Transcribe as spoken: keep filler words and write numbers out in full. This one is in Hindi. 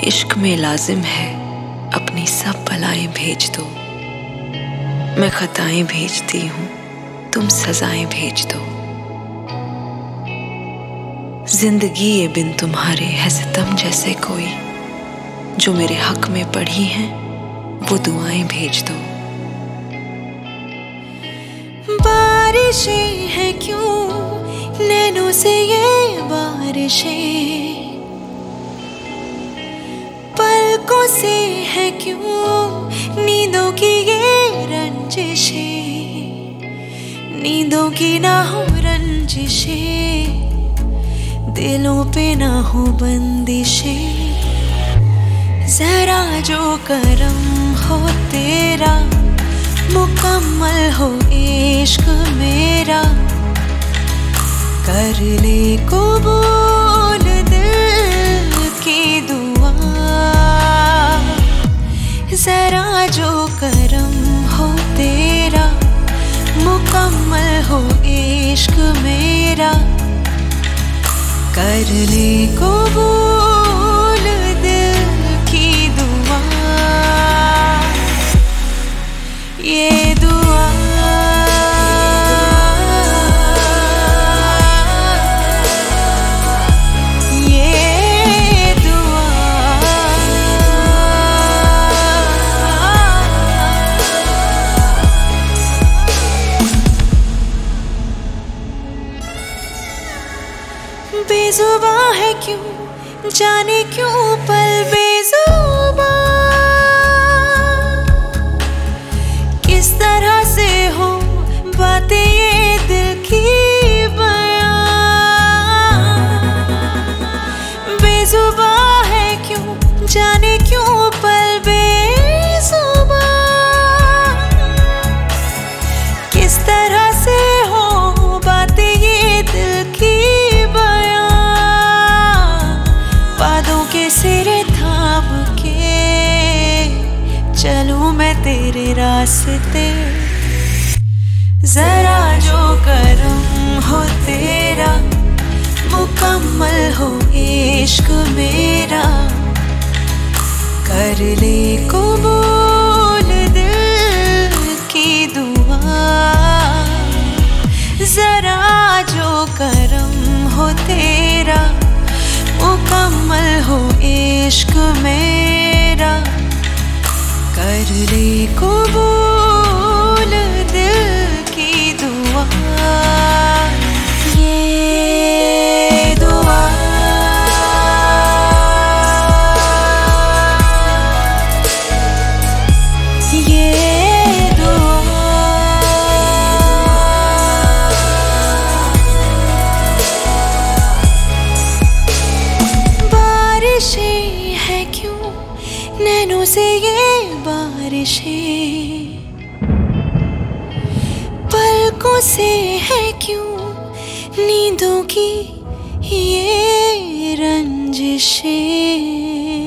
इश्क में लाजिम है अपनी सब बलाएं भेज दो। मैं खताएं भेजती हूँ, तुम सजाएं भेज दो। जिंदगी ये बिन तुम्हारे है सितम जैसे कोई, जो मेरे हक में पढ़ी हैं वो दुआएं भेज दो। बारिशें हैं क्यों नैनों से ये बारिशें, पलकों से है क्यों नींदों की ये रंजिशें, नींदों की ना हो रंजिशें, दिलों पे ना हो बंदिशें। जरा जो करम हो तेरा, मुकम्मल हो इश्क मेरा, कर ले कबूल दिल की दुआ। जरा जो करम हो तेरा, मुकम्मल हो इश्क मेरा, कर ले कबूल दिल की दुआ। ये दुआ ये दुआ बेजुबां है क्यों जाने क्यों पल बेजुबां, किस तरह से हो बातें ये दिल की बयां। बेजुबां है क्यों जाने क्यों पल बेजुबां, किस तरह से हो बातें ये दिल की बयां। बादों के सिरे थाम के चलूं मैं तेरे रास्ते, जरा जो करम हो तेरा, मुकम्मल हो इश्क मेरा, कर ले कबूल दिल की दुआ। जरा जो करम हो तेरा, मुकम्मल हो इश्क मेरा, कर ले कबूल दिल की दुआ। ये दुआ ये दुआ बारिशें है क्यों नैनों से ये बारिशें, पलकों से है क्यों नींदों की ये रंजिशें।